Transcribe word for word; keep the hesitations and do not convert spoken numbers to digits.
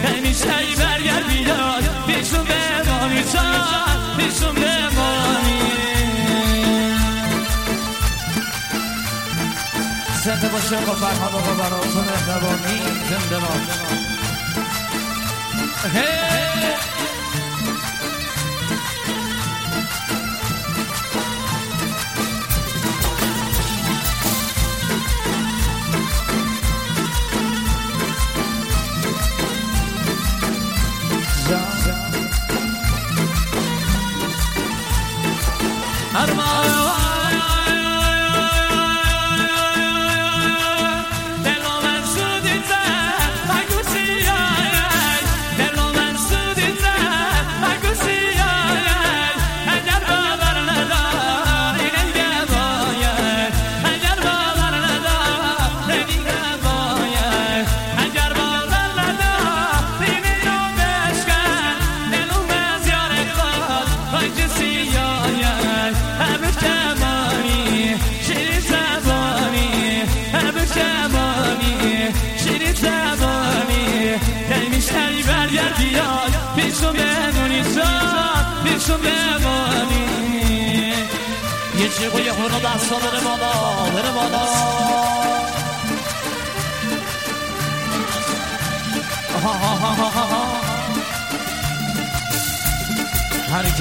همیشه ای برگرد بیاد پیشون بمانی جان پیشون بمانی زنده باشه با فرهاد آقا براتون مهربانی زنده باد پیشون بمونی جان پیشون بمونی یه چیقو یه هونو دستا بره بالا بره بالا آها آها آها آها